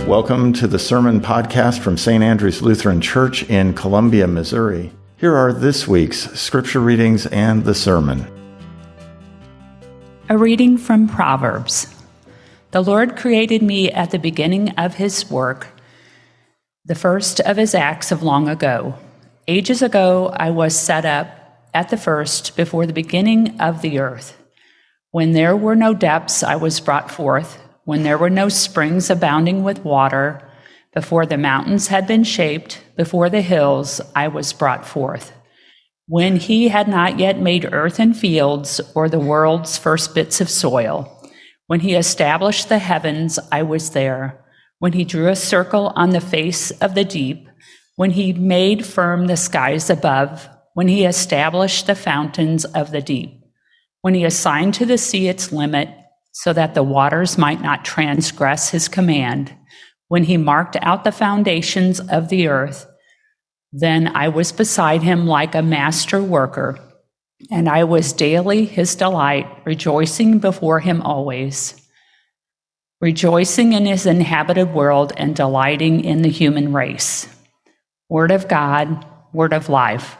Welcome to the Sermon Podcast from St. Andrew's Lutheran Church in Columbia, Missouri. Here are this week's scripture readings and the sermon. A reading from Proverbs. The Lord created me at the beginning of his work, the first of his acts of long ago. Ages ago I was set up at the first, before the beginning of the earth. When there were no depths, I was brought forth. When there were no springs abounding with water, before the mountains had been shaped, before the hills, I was brought forth. When he had not yet made earth and fields, or the world's first bits of soil. When he established the heavens, I was there. When he drew a circle on the face of the deep, when he made firm the skies above, when he established the fountains of the deep, when he assigned to the sea its limit, so that the waters might not transgress his command, when he marked out the foundations of the earth, then I was beside him like a master worker, and I was daily his delight, rejoicing before him always, rejoicing in his inhabited world and delighting in the human race. Word of God, word of life.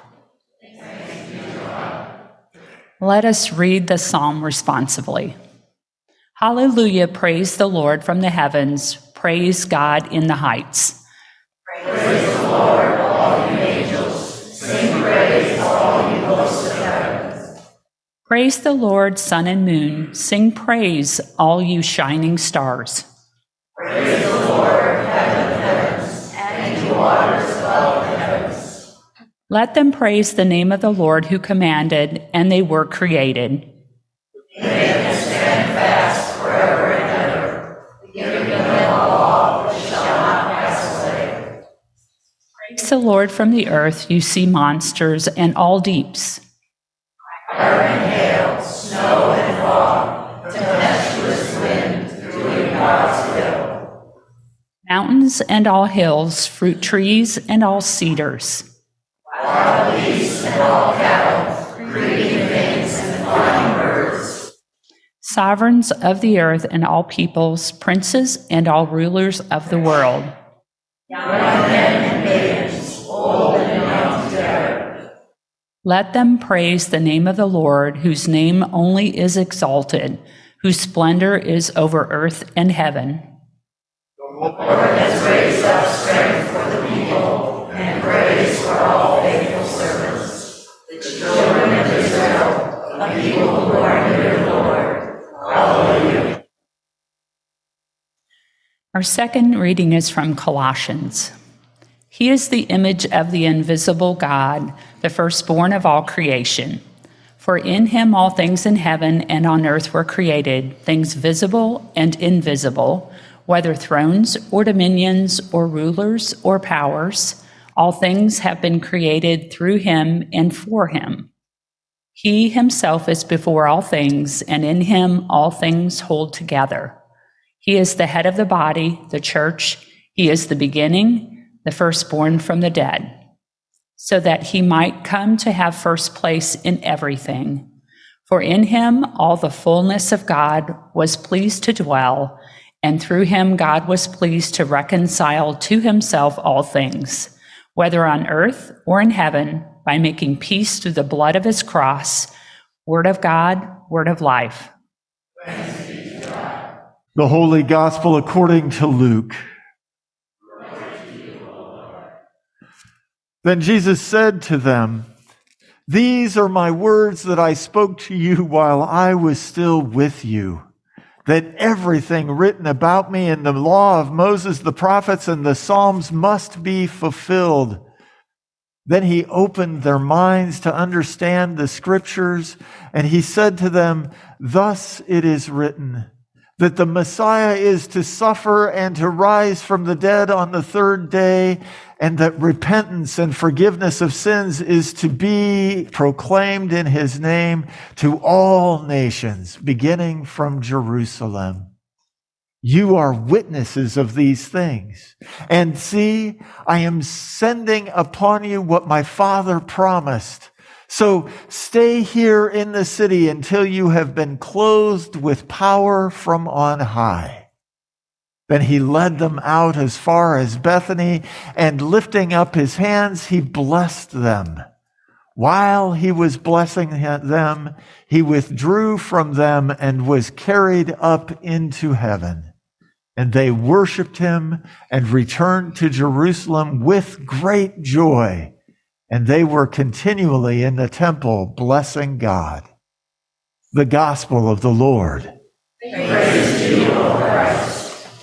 Let us read the psalm responsively. Hallelujah, praise the Lord from the heavens, praise God in the heights. Praise the Lord, all you angels, sing praise, all you hosts of heaven. Praise the Lord, sun and moon, sing praise, all you shining stars. Praise the Lord, heaven of heavens, and you waters above the heavens. Let them praise the name of the Lord who commanded, and they were created. Make them stand fast forever and ever, giving them a law which shall not pass away. Praise the Lord from the earth, you sea monsters and all deeps. Fire and hail, snow and fog, tempestuous wind, doing God's will. Mountains and all hills, fruit trees and all cedars. Wild beasts and all cattle, creeping things and flying birds. Sovereigns of the earth and all peoples, princes and all rulers of the world. Young men and maidens, old and young together. Let them praise the name of the Lord, whose name only is exalted, whose splendor is over earth and heaven. The Lord has raised up strength for the people, and praise for all faithful servants, the children of Israel, a people who are near the Lord. Hallelujah. Our second reading is from Colossians. He is the image of the invisible God, the firstborn of all creation. For in him all things in heaven and on earth were created, things visible and invisible, whether thrones or dominions or rulers or powers. All things have been created through him and for him. He himself is before all things, and in him all things hold together. He is the head of the body, the church. He is the beginning, the firstborn from the dead, so that he might come to have first place in everything. For in him all the fullness of God was pleased to dwell, and through him God was pleased to reconcile to himself all things, whether on earth or in heaven, by making peace through the blood of his cross. Word of God, word of life. Thanks be to God. The Holy Gospel according to Luke. Then Jesus said to them, "These are my words that I spoke to you while I was still with you, that everything written about me in the law of Moses, the prophets, and the Psalms must be fulfilled." Then he opened their minds to understand the scriptures, and he said to them, "Thus it is written, that the Messiah is to suffer and to rise from the dead on the third day, and that repentance and forgiveness of sins is to be proclaimed in his name to all nations, beginning from Jerusalem. You are witnesses of these things. And see, I am sending upon you what my Father promised. So stay here in the city until you have been clothed with power from on high." Then he led them out as far as Bethany, and lifting up his hands, he blessed them. While he was blessing them, he withdrew from them and was carried up into heaven. And they worshiped him and returned to Jerusalem with great joy. And they were continually in the temple blessing God. The gospel of the Lord. Praise to you, O Christ.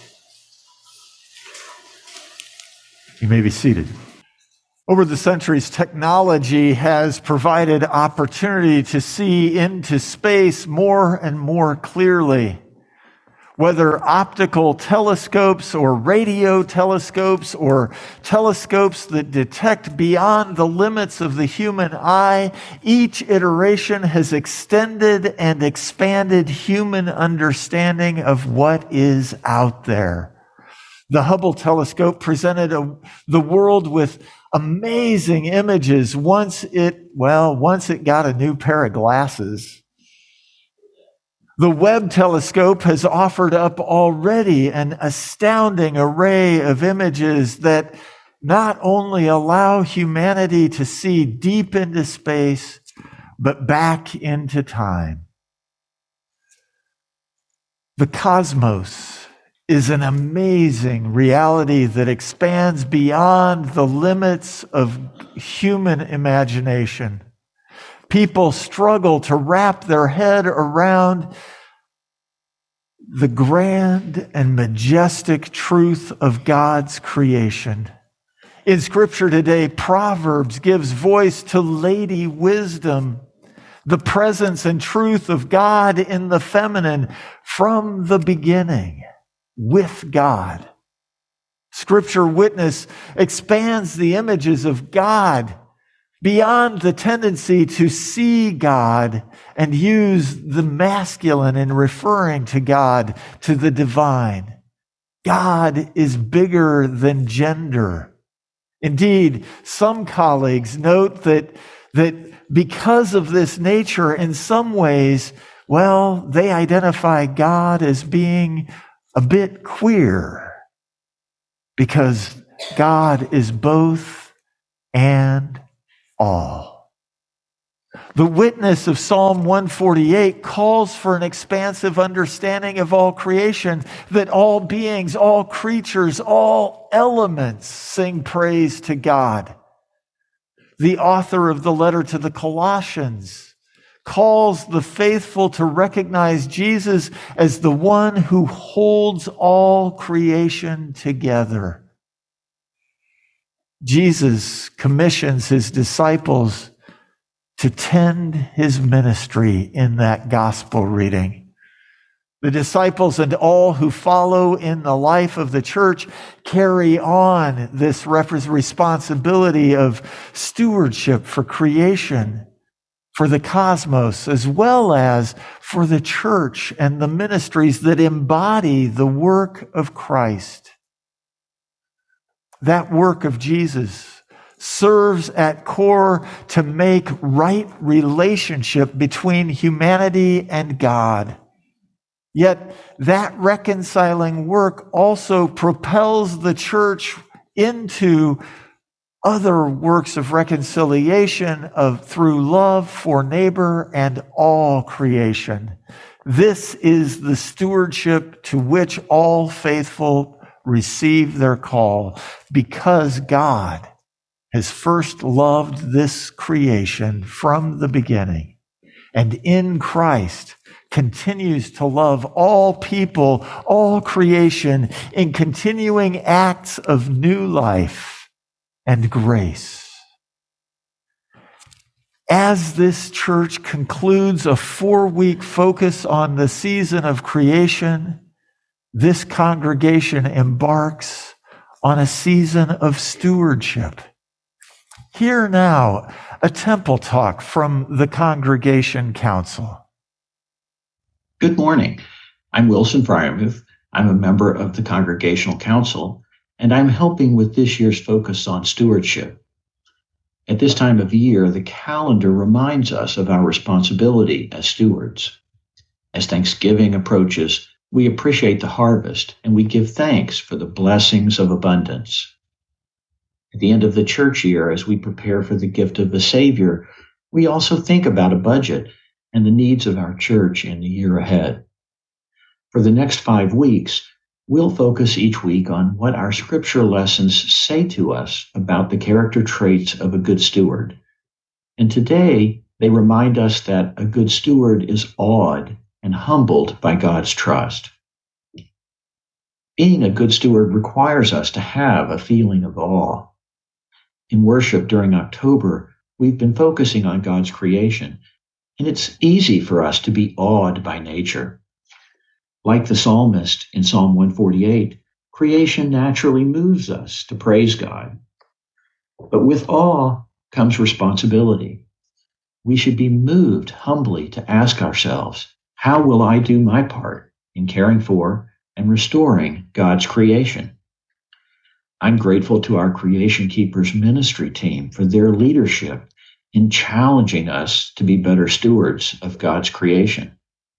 You may be seated. Over the centuries, technology has provided opportunity to see into space more and more clearly. Whether optical telescopes or radio telescopes or telescopes that detect beyond the limits of the human eye, each iteration has extended and expanded human understanding of what is out there. The Hubble telescope presented the world with amazing images once it got a new pair of glasses. The Webb telescope has offered up already an astounding array of images that not only allow humanity to see deep into space, but back into time. The cosmos is an amazing reality that expands beyond the limits of human imagination. People struggle to wrap their head around the grand and majestic truth of God's creation. In Scripture today, Proverbs gives voice to Lady Wisdom, the presence and truth of God in the feminine from the beginning. With God. Scripture witness expands the images of God beyond the tendency to see God and use the masculine in referring to God, to the divine. God is bigger than gender. Indeed, some colleagues note that because of this nature, in some ways, they identify God as being a bit queer, because God is both and all. The witness of Psalm 148 calls for an expansive understanding of all creation, that all beings, all creatures, all elements sing praise to God. The author of the letter to the Colossians calls the faithful to recognize Jesus as the one who holds all creation together. Jesus commissions his disciples to tend his ministry in that gospel reading. The disciples and all who follow in the life of the church carry on this responsibility of stewardship for creation, for the cosmos, as well as for the church and the ministries that embody the work of Christ. That work of Jesus serves at core to make right relationship between humanity and God. Yet that reconciling work also propels the church into other works of reconciliation through love for neighbor and all creation. This is the stewardship to which all faithful receive their call, because God has first loved this creation from the beginning, and in Christ continues to love all people, all creation, in continuing acts of new life and grace. As this church concludes a 4-week focus on the season of creation, this congregation embarks on a season of stewardship. Hear now a temple talk from the Congregation Council. Good morning. I'm Wilson Fryermuth. I'm a member of the Congregational Council, and I'm helping with this year's focus on stewardship. At this time of year, the calendar reminds us of our responsibility as stewards. As Thanksgiving approaches, We appreciate the harvest, and we give thanks for the blessings of abundance. At the end of the church year, as we prepare for the gift of the Savior, we also think about a budget and the needs of our church in the year ahead. For the next 5 weeks, we'll focus each week on what our scripture lessons say to us about the character traits of a good steward. And today, they remind us that a good steward is awed and humbled by God's trust. Being a good steward requires us to have a feeling of awe. In worship during October, we've been focusing on God's creation, and it's easy for us to be awed by nature. Like the psalmist in Psalm 148, creation naturally moves us to praise God. But with awe comes responsibility. We should be moved humbly to ask ourselves, how will I do my part in caring for and restoring God's creation? I'm grateful to our Creation Keepers ministry team for their leadership in challenging us to be better stewards of God's creation.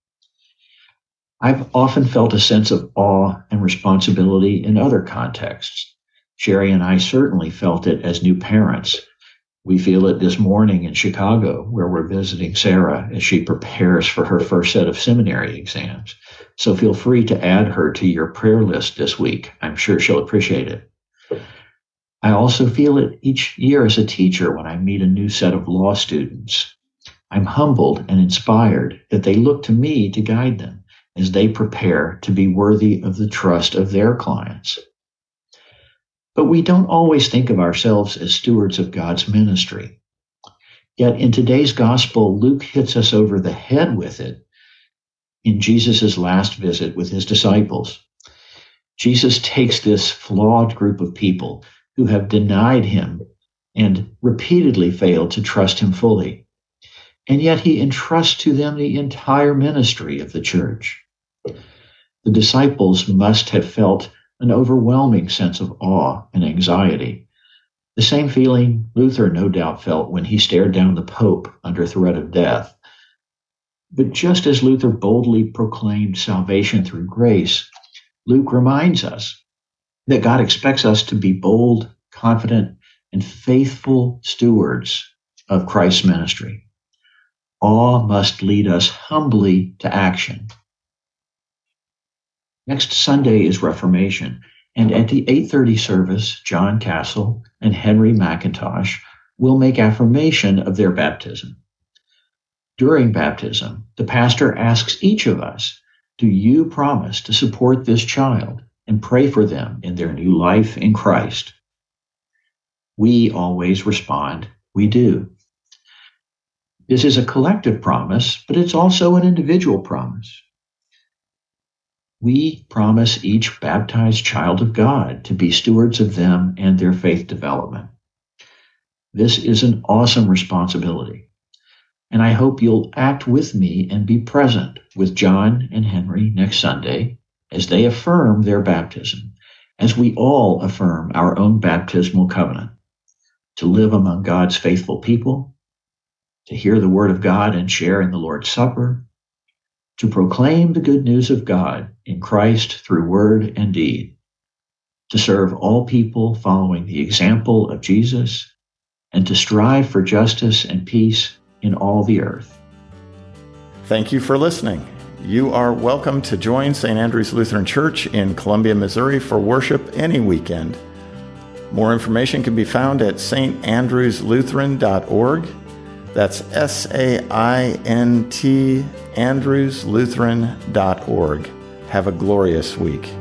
I've often felt a sense of awe and responsibility in other contexts. Sherry and I certainly felt it as new parents. We feel it this morning in Chicago, where we're visiting Sarah as she prepares for her first set of seminary exams. So feel free to add her to your prayer list this week. I'm sure she'll appreciate it. I also feel it each year as a teacher when I meet a new set of law students. I'm humbled and inspired that they look to me to guide them as they prepare to be worthy of the trust of their clients. But we don't always think of ourselves as stewards of God's ministry. Yet in today's gospel, Luke hits us over the head with it in Jesus' last visit with his disciples. Jesus takes this flawed group of people who have denied him and repeatedly failed to trust him fully. And yet he entrusts to them the entire ministry of the church. The disciples must have felt an overwhelming sense of awe and anxiety, the same feeling Luther no doubt felt when he stared down the Pope under threat of death. But just as Luther boldly proclaimed salvation through grace, Luke reminds us that God expects us to be bold, confident, and faithful stewards of Christ's ministry. Awe must lead us humbly to action. Next Sunday is Reformation, and at the 8:30 service, John Castle and Henry McIntosh will make affirmation of their baptism. During baptism, the pastor asks each of us, do you promise to support this child and pray for them in their new life in Christ? We always respond, we do. This is a collective promise, but it's also an individual promise. We promise each baptized child of God to be stewards of them and their faith development. This is an awesome responsibility, and I hope you'll act with me and be present with John and Henry next Sunday as they affirm their baptism, as we all affirm our own baptismal covenant, to live among God's faithful people, to hear the word of God and share in the Lord's Supper, to proclaim the good news of God in Christ through word and deed, to serve all people following the example of Jesus, and to strive for justice and peace in all the earth. Thank you for listening. You are welcome to join St. Andrew's Lutheran Church in Columbia, Missouri for worship any weekend. More information can be found at standrewslutheran.org. That's SAINT andrewslutheran.org. Have a glorious week.